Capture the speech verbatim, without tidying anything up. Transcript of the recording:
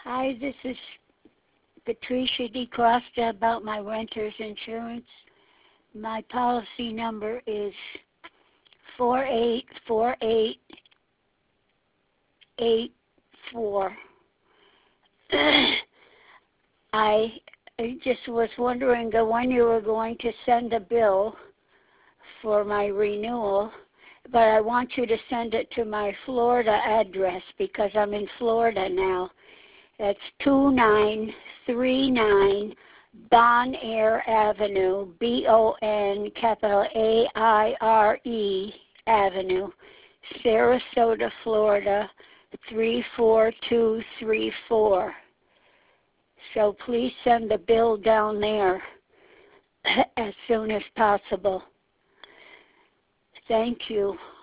Hi, this is Patricia DeCosta about my renter's insurance. My policy number is four eight four eight eight four. I just was wondering when you were going to send a bill for my renewal, but I want you to send it to my Florida address because I'm in Florida now. That's two nine three nine Bon Air Avenue, B O N capital A I R E Avenue, Sarasota, Florida, three four two three four. So please send the bill down there as soon as possible. Thank you.